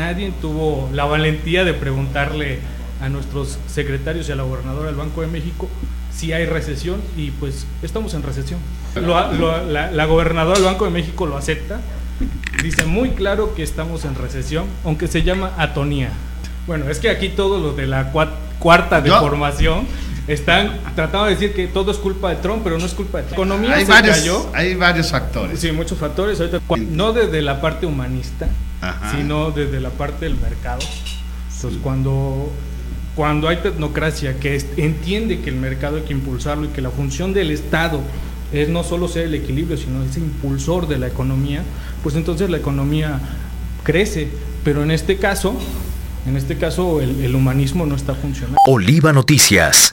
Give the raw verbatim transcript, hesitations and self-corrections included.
nadie tuvo la valentía de preguntarle a nuestros secretarios y a la gobernadora del Banco de México si hay recesión, y pues estamos en recesión. Lo, lo, la, la gobernadora del Banco de México lo acepta, dice muy claro que estamos en recesión, aunque se llama atonía. Bueno, es que aquí todo lo de la cuat, cuarta deformación están tratando de decir que todo es culpa de Trump, pero no es culpa de Trump. La economía hay se varios, cayó. Hay varios factores. Sí, muchos factores. Ahorita, no desde la parte humanista, Ajá. sino desde la parte del mercado. Entonces, sí. cuando... Cuando hay tecnocracia que entiende que el mercado hay que impulsarlo y que la función del Estado es no solo ser el equilibrio, sino ese impulsor de la economía, pues entonces la economía crece. Pero en este caso, en este caso el, el humanismo no está funcionando. Oliva Noticias.